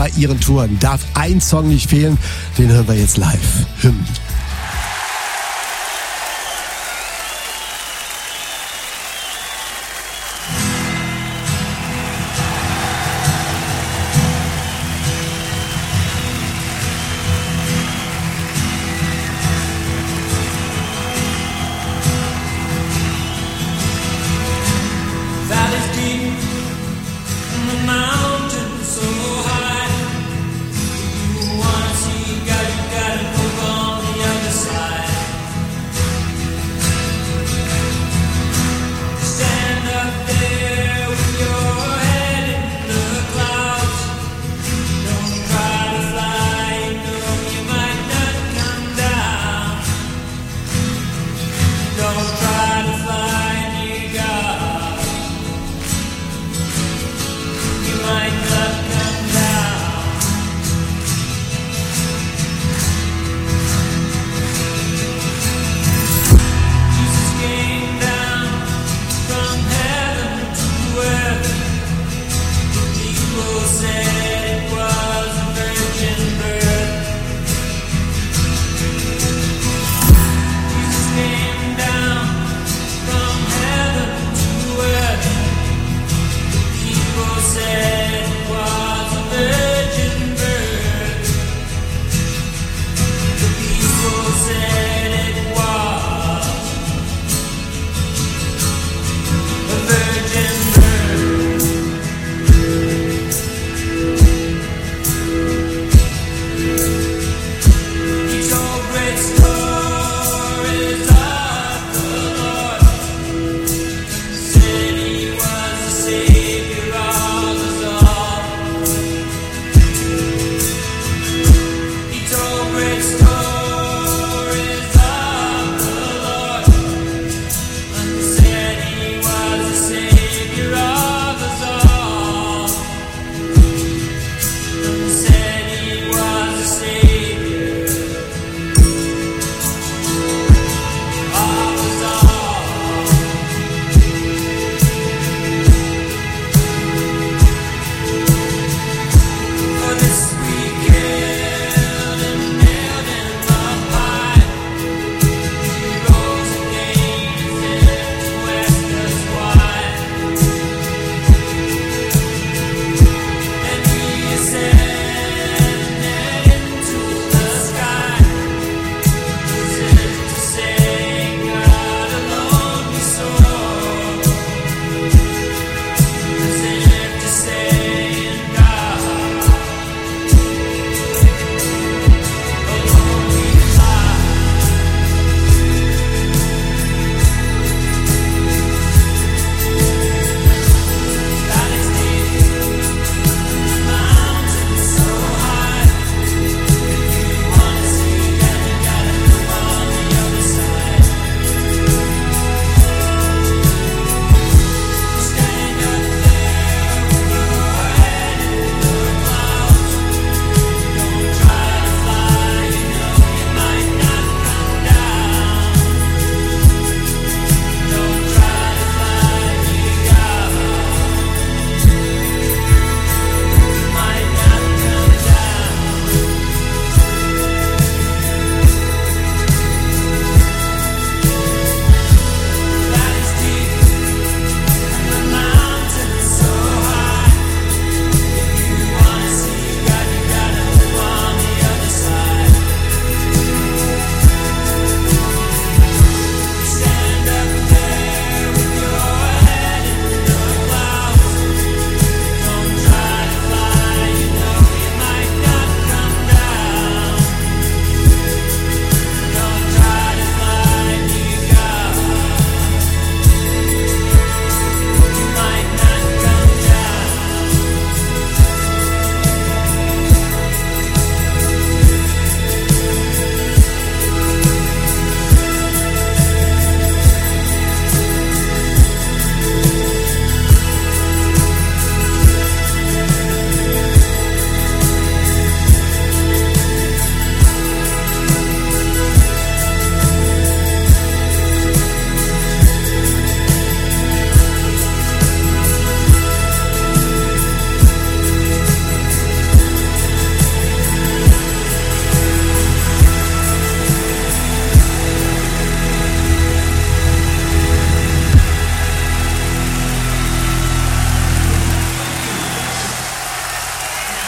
bei ihren Touren. Darf ein Song nicht fehlen, den hören wir jetzt live. Hymn. Mountains so high, you wanna see God, you gotta move on the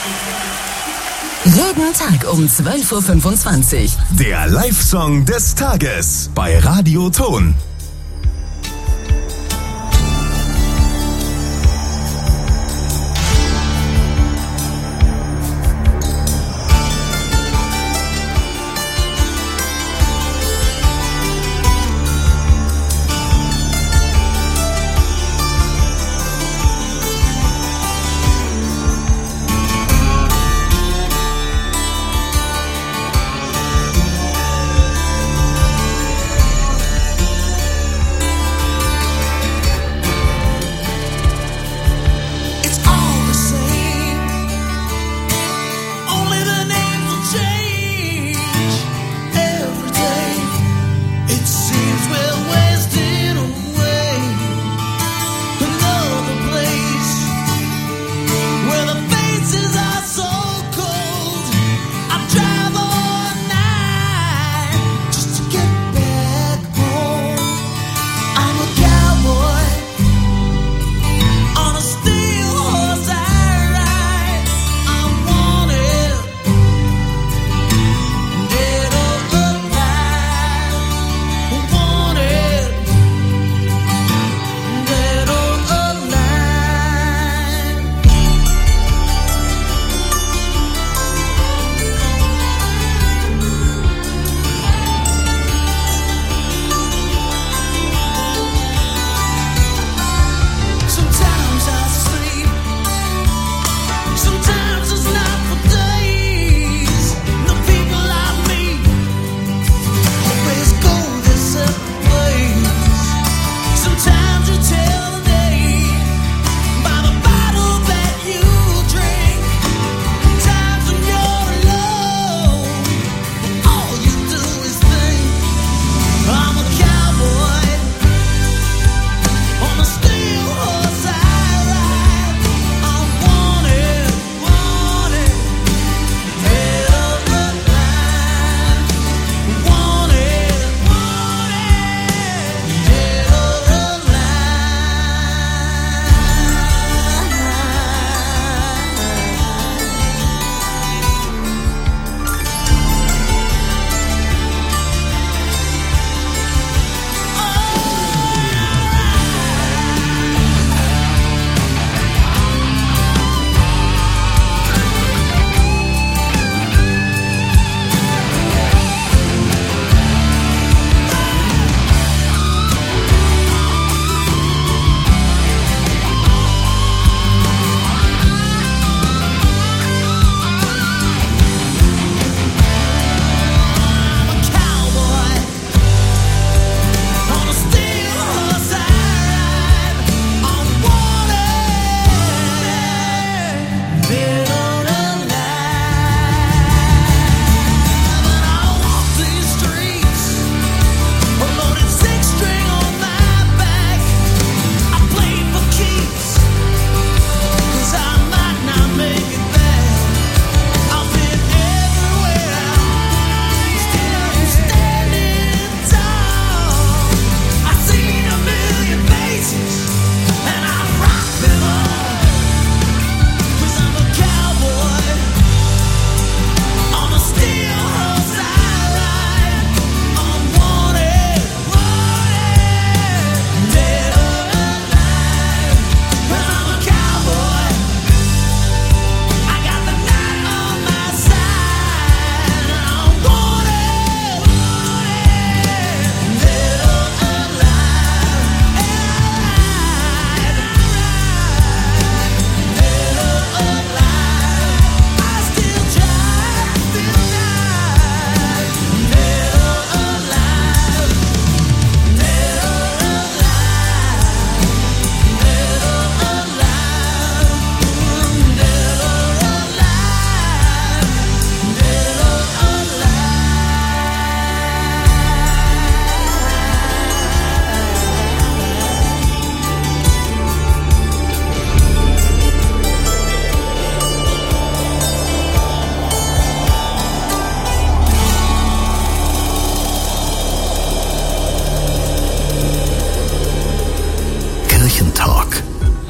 Jeden Tag um 12.25 Uhr. Der Live-Song des Tages bei Radio Ton.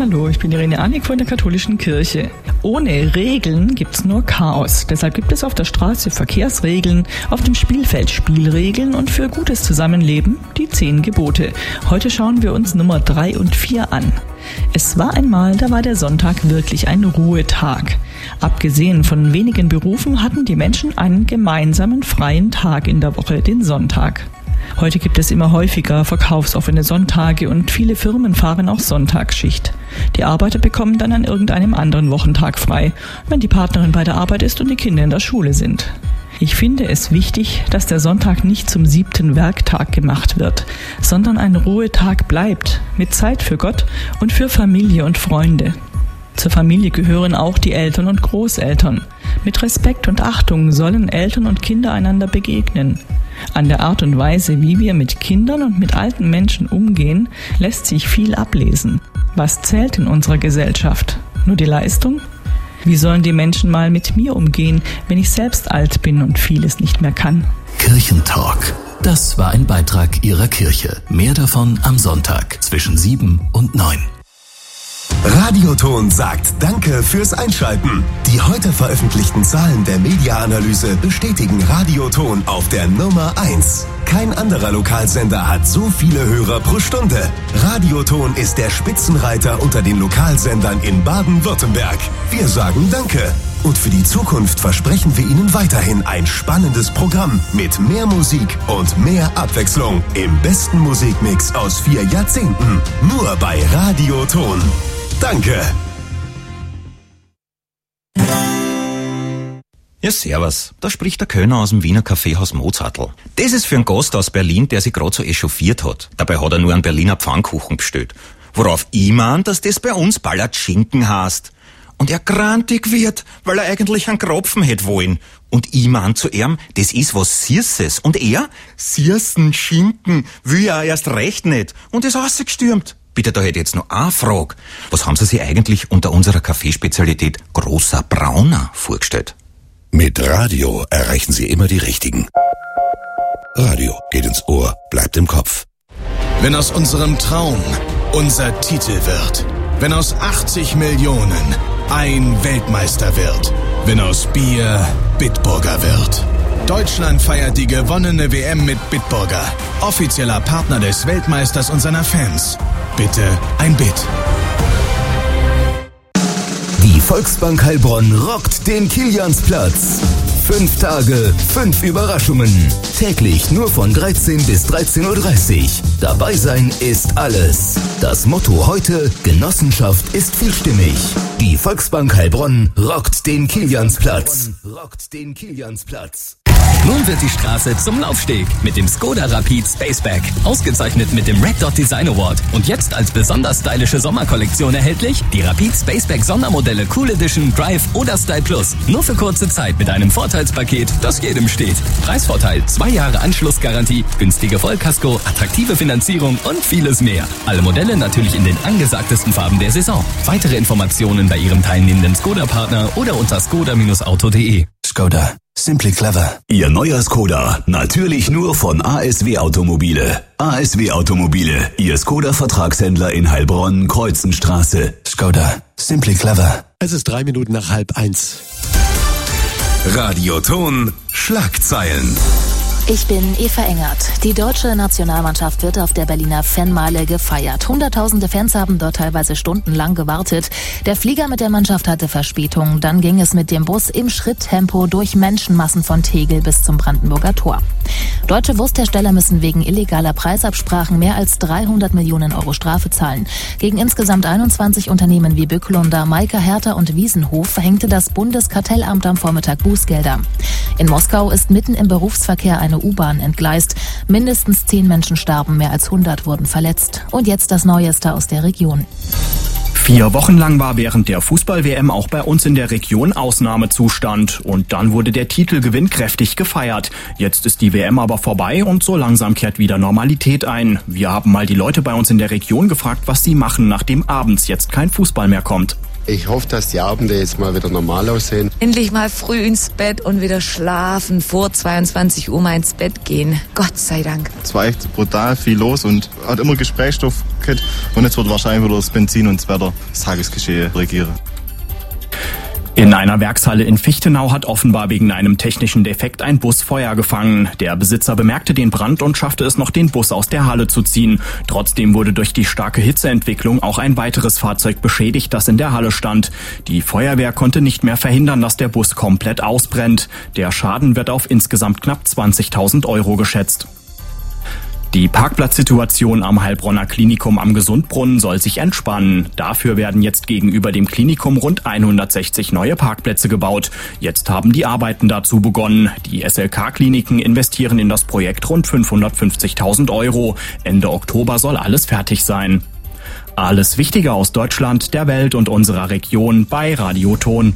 Hallo, ich bin Irene Annik von der Katholischen Kirche. Ohne Regeln gibt's nur Chaos. Deshalb gibt es auf der Straße Verkehrsregeln, auf dem Spielfeld Spielregeln und für gutes Zusammenleben die 10 Gebote. Heute schauen wir uns Nummer 3 und 4 an. Es war einmal, da war der Sonntag wirklich ein Ruhetag. Abgesehen von wenigen Berufen hatten die Menschen einen gemeinsamen freien Tag in der Woche, den Sonntag. Heute gibt es immer häufiger verkaufsoffene Sonntage und viele Firmen fahren auch Sonntagsschicht. Die Arbeiter bekommen dann an irgendeinem anderen Wochentag frei, wenn die Partnerin bei der Arbeit ist und die Kinder in der Schule sind. Ich finde es wichtig, dass der Sonntag nicht zum 7. Werktag gemacht wird, sondern ein Ruhetag bleibt, mit Zeit für Gott und für Familie und Freunde. Zur Familie gehören auch die Eltern und Großeltern. Mit Respekt und Achtung sollen Eltern und Kinder einander begegnen. An der Art und Weise, wie wir mit Kindern und mit alten Menschen umgehen, lässt sich viel ablesen. Was zählt in unserer Gesellschaft? Nur die Leistung? Wie sollen die Menschen mal mit mir umgehen, wenn ich selbst alt bin und vieles nicht mehr kann? Kirchentalk. Das war ein Beitrag Ihrer Kirche. Mehr davon am Sonntag zwischen 7 und 9. Radioton sagt Danke fürs Einschalten. Die heute veröffentlichten Zahlen der Media-Analyse bestätigen Radioton auf der Nummer 1. Kein anderer Lokalsender hat so viele Hörer pro Stunde. Radioton ist der Spitzenreiter unter den Lokalsendern in Baden-Württemberg. Wir sagen Danke. Und für die Zukunft versprechen wir Ihnen weiterhin ein spannendes Programm mit mehr Musik und mehr Abwechslung im besten Musikmix aus 4 Jahrzehnten. Nur bei Radioton. Danke. Ja, servus. Da spricht der Kölner aus dem Wiener Kaffeehaus Mozartl. Das ist für einen Gast aus Berlin, der sich gerade so echauffiert hat. Dabei hat er nur einen Berliner Pfannkuchen bestellt. Worauf ich mein, dass das bei uns ballert Schinken heißt. Und er grantig wird, weil er eigentlich einen Kropfen hätte wollen. Und ich mein zu ihm, das ist was Süßes. Und er, Süßen, Schinken, will er erst recht nicht. Und ist rausgestürmt. Bitte, da hätte ich jetzt noch eine Frage. Was haben Sie sich eigentlich unter unserer Kaffeespezialität großer Brauner vorgestellt? Mit Radio erreichen Sie immer die Richtigen. Radio geht ins Ohr, bleibt im Kopf. Wenn aus unserem Traum unser Titel wird, wenn aus 80 Millionen ein Weltmeister wird, wenn aus Bier Bitburger wird. Deutschland feiert die gewonnene WM mit Bitburger, offizieller Partner des Weltmeisters und seiner Fans. Bitte ein Bit. Die Volksbank Heilbronn rockt den Kiliansplatz. 5 Tage, 5 Überraschungen. Täglich nur von 13 bis 13.30 Uhr. Dabei sein ist alles. Das Motto heute: Genossenschaft ist vielstimmig. Die Volksbank Heilbronn rockt den Kiliansplatz. Nun wird die Straße zum Laufsteg mit dem Skoda Rapid Spaceback. Ausgezeichnet mit dem Red Dot Design Award. Und jetzt als besonders stylische Sommerkollektion erhältlich die Rapid Spaceback Sondermodelle Cool Edition, Drive oder Style Plus. Nur für kurze Zeit mit einem Vorteilspaket, das jedem steht. Preisvorteil, 2 Jahre Anschlussgarantie, günstige Vollkasko, attraktive Finanzierung und vieles mehr. Alle Modelle natürlich in den angesagtesten Farben der Saison. Weitere Informationen bei Ihrem teilnehmenden Skoda-Partner oder unter skoda-auto.de. Skoda. Simply clever. Ihr neuer Skoda, natürlich nur von ASW Automobile. ASW Automobile, Ihr Skoda-Vertragshändler in Heilbronn, Kreuzenstraße. Skoda. Simply clever. Es ist 3 Minuten nach 12:30. Radioton Schlagzeilen. Ich bin Eva Engert. Die deutsche Nationalmannschaft wird auf der Berliner Fanmeile gefeiert. Hunderttausende Fans haben dort teilweise stundenlang gewartet. Der Flieger mit der Mannschaft hatte Verspätung. Dann ging es mit dem Bus im Schritttempo durch Menschenmassen von Tegel bis zum Brandenburger Tor. Deutsche Wursthersteller müssen wegen illegaler Preisabsprachen mehr als 300 Millionen Euro Strafe zahlen. Gegen insgesamt 21 Unternehmen wie Böcklunder, Maika, Hertha und Wiesenhof verhängte das Bundeskartellamt am Vormittag Bußgelder. In Moskau ist mitten im Berufsverkehr eine U-Bahn entgleist. Mindestens 10 Menschen starben, mehr als 100 wurden verletzt. Und jetzt das Neueste aus der Region. 4 Wochen lang war während der Fußball-WM auch bei uns in der Region Ausnahmezustand. Und dann wurde der Titelgewinn kräftig gefeiert. Jetzt ist die WM aber vorbei und so langsam kehrt wieder Normalität ein. Wir haben mal die Leute bei uns in der Region gefragt, was sie machen, nachdem abends jetzt kein Fußball mehr kommt. Ich hoffe, dass die Abende jetzt mal wieder normal aussehen. Endlich mal früh ins Bett und wieder schlafen, vor 22 Uhr mal ins Bett gehen. Gott sei Dank. Es war echt brutal viel los und hat immer Gesprächsstoff gehabt. Und jetzt wird wahrscheinlich wieder das Benzin und das Wetter das Tagesgeschehen regieren. In einer Werkshalle in Fichtenau hat offenbar wegen einem technischen Defekt ein Bus Feuer gefangen. Der Besitzer bemerkte den Brand und schaffte es noch, den Bus aus der Halle zu ziehen. Trotzdem wurde durch die starke Hitzeentwicklung auch ein weiteres Fahrzeug beschädigt, das in der Halle stand. Die Feuerwehr konnte nicht mehr verhindern, dass der Bus komplett ausbrennt. Der Schaden wird auf insgesamt knapp 20.000 € geschätzt. Die Parkplatzsituation am Heilbronner Klinikum am Gesundbrunnen soll sich entspannen. Dafür werden jetzt gegenüber dem Klinikum rund 160 neue Parkplätze gebaut. Jetzt haben die Arbeiten dazu begonnen. Die SLK-Kliniken investieren in das Projekt rund 550.000 €. Ende Oktober soll alles fertig sein. Alles Wichtige aus Deutschland, der Welt und unserer Region bei Radioton.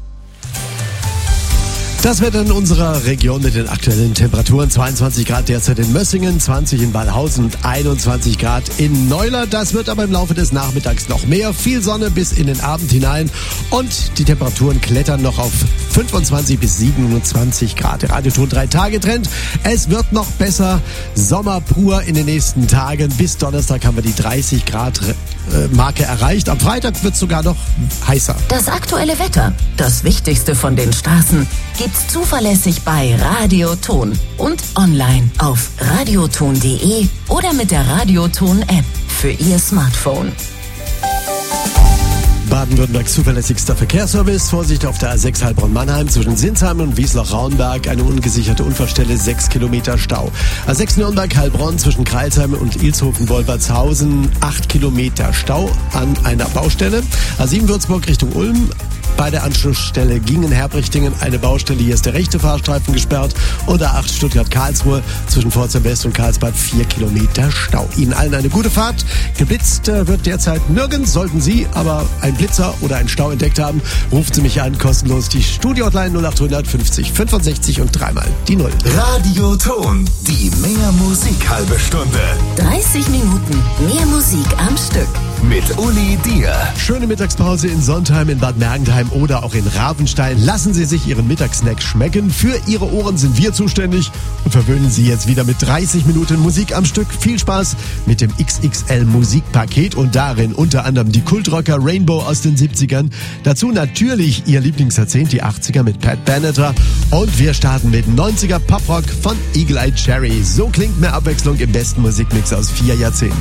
Das Wetter in unserer Region mit den aktuellen Temperaturen. 22 Grad derzeit in Mössingen, 20 in Wallhausen und 21 Grad in Neulert. Das wird aber im Laufe des Nachmittags noch mehr. Viel Sonne bis in den Abend hinein und die Temperaturen klettern noch auf 25 bis 27 Grad. Der Radioton 3-Tage-Trend. Es wird noch besser. Sommer pur in den nächsten Tagen. Bis Donnerstag haben wir die 30 Grad Marke erreicht. Am Freitag wird es sogar noch heißer. Das aktuelle Wetter, das Wichtigste von den Straßen, gibt's zuverlässig bei Radioton und online auf radioton.de oder mit der Radioton-App für Ihr Smartphone. Baden-Württembergs zuverlässigster Verkehrsservice. Vorsicht auf der A6 Heilbronn-Mannheim zwischen Sinsheim und Wiesloch-Raunberg. Eine ungesicherte Unfallstelle, 6 Kilometer Stau. A6 Nürnberg-Heilbronn zwischen Kreilsheim und Ilshofen-Wolbertshausen. 8 Kilometer Stau an einer Baustelle. A7 Würzburg Richtung Ulm. Bei der Anschlussstelle Gingen-Herbrichtingen eine Baustelle. Hier ist der rechte Fahrstreifen gesperrt. Und A8 Stuttgart-Karlsruhe zwischen Pforzheim West und Karlsbad 4 Kilometer Stau. Ihnen allen eine gute Fahrt. Geblitzt wird derzeit nirgends. Sollten Sie aber ein Blitzer oder einen Stau entdeckt haben, ruft Sie mich an, kostenlos. Die Studio-Hotline 0800 50 65 und dreimal die 0. Radioton, die Mehr Musik halbe Stunde. 30 Minuten mehr Musik am Stück. Mit Uli Dier. Schöne Mittagspause in Sontheim, in Bad Mergentheim oder auch in Ravenstein. Lassen Sie sich Ihren Mittagssnack schmecken. Für Ihre Ohren sind wir zuständig und verwöhnen Sie jetzt wieder mit 30 Minuten Musik am Stück. Viel Spaß mit dem XXL Musikpaket und darin unter anderem die Kultrocker Rainbow aus den 70ern. Dazu natürlich Ihr Lieblingsjahrzehnt, die 80er mit Pat Benatar. Und wir starten mit 90er Poprock von Eagle Eye Cherry. So klingt mehr Abwechslung im besten Musikmix aus 4 Jahrzehnten.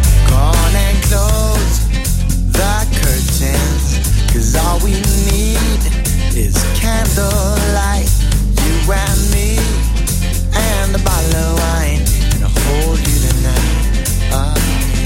Close the curtains, 'cause all we need is candlelight, you and me, and a bottle of wine, and I'll hold you tonight.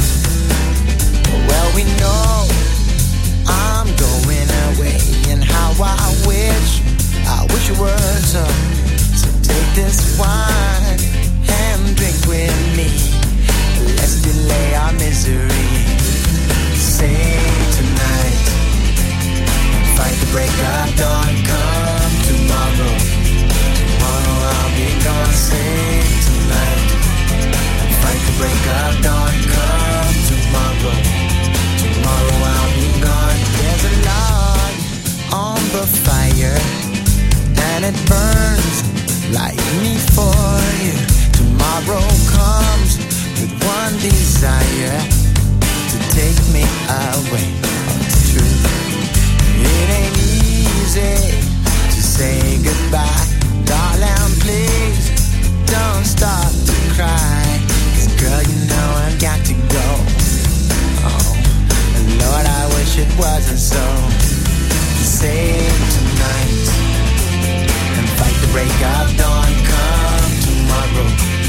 Well, we know I'm going away, and how I wish it were so. So take this wine and drink with me. Let's delay our misery. Sing tonight, fight the break of dawn. Come tomorrow, tomorrow I'll be gone. Sing tonight, fight the break of dawn. Come tomorrow, tomorrow I'll be gone. There's a log on the fire, and it burns like me for you. Tomorrow comes with one desire, to take me away. It's true, it ain't easy to say goodbye. Darling, please don't stop to cry, 'cause girl, you know I've got to go. Oh, and Lord, I wish it wasn't so. Sing tonight and fight the break of dawn. Come tomorrow,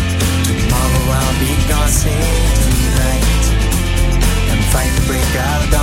tomorrow I'll be gone. Sing tonight and fight the break of dawn.